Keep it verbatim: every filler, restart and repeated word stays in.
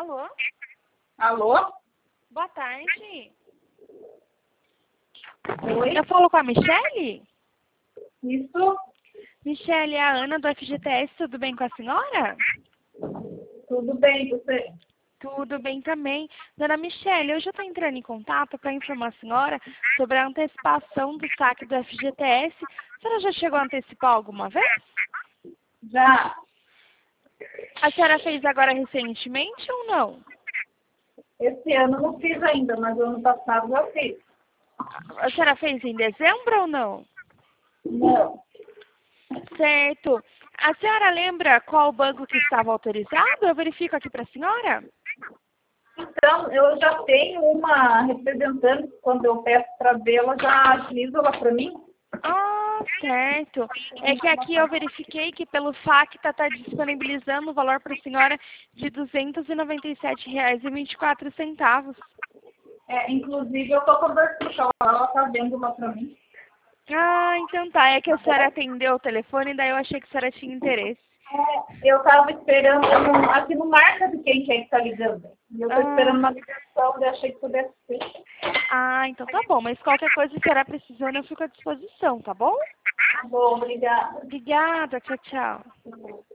Alô? Alô? Boa tarde. Oi? Eu falo com a Michele? Isso? Michele, é a Ana do F G T S, tudo bem com a senhora? Tudo bem, você? Tudo bem também. Dona Michele, hoje eu estou entrando em contato para informar a senhora sobre a antecipação do saque do F G T S. A senhora já chegou a antecipar alguma vez? Já. A senhora fez agora recentemente ou não? Esse ano não fiz ainda, mas ano passado já fiz. A senhora fez em dezembro ou não? Não. Certo. A senhora lembra qual banco que estava autorizado? Eu verifico aqui para a senhora. Então, eu já tenho uma representante, quando eu peço para ver, ela já agiliza ela para mim. Ah, certo. É que aqui eu verifiquei que pelo Facta está disponibilizando o valor para a senhora de duzentos e noventa e sete reais e vinte e quatro centavos. É, inclusive, eu estou conversando com ela, ela está vendo uma para mim. Ah, então tá. É que a senhora atendeu o telefone, daí eu achei que a senhora tinha interesse. É, eu estava esperando, no- aqui no marca de quem quer que está ligando. E eu estou esperando uma Ah, ligação, eu achei que pudesse ser. ah, então tá bom. Mas qualquer coisa que a senhora precisando, eu fico à disposição, tá bom? Tá bom, obrigada. Obrigada. Tchau, tchau.